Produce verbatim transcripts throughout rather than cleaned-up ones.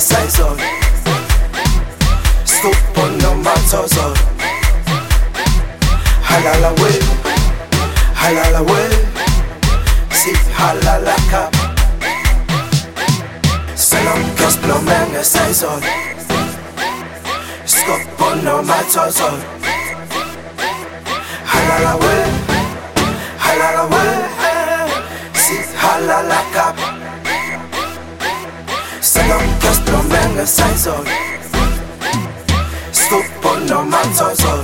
ngesayizolo Scoop on noma thozolo Halala we, halala we Si halala kap Salam kas blome ngesayizolo Scoop on noma thozolo Halala we, halala we Si halala kap Salam kas blome ngesayizolo Scoop on noma thozolo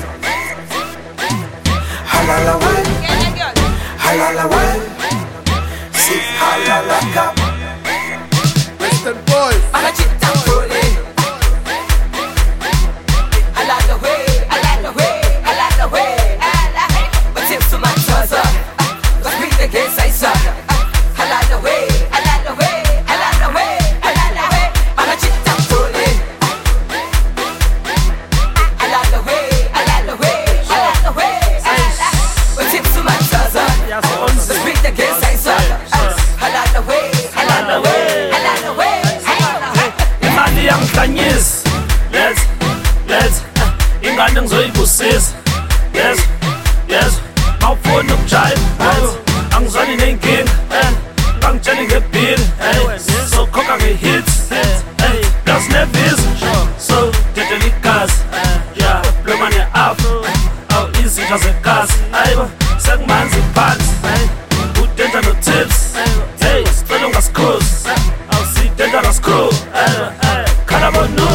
Halala we, halala we Si halala kap Western boys Anachita pole Halala we, halala we, halala we, halala we But tips to my trouser Cause we the kids I saw Halala we, halala we, halala we, halala we Anachita pole Halala we, halala we, halala we, halala But tips to my trouser Cause we the kids I saw Halala we, halala we, halala we, halala we Imali yangihlanyisa Let's, let's Ingane ngizoyibusisa Yes, yes Mawufuna ukujayiva Angizwani nenkinga Kangitsheli ngebill Sokhokha nge-hits Plus nevisa So dedela igazi Yeah, bloma ne-afro Awu izitsha zegazi Ayibo, sekumanzi phansi Udenja no-tips Hey, sicela ungasikhozi Awu sidenda na-screw Khalabonu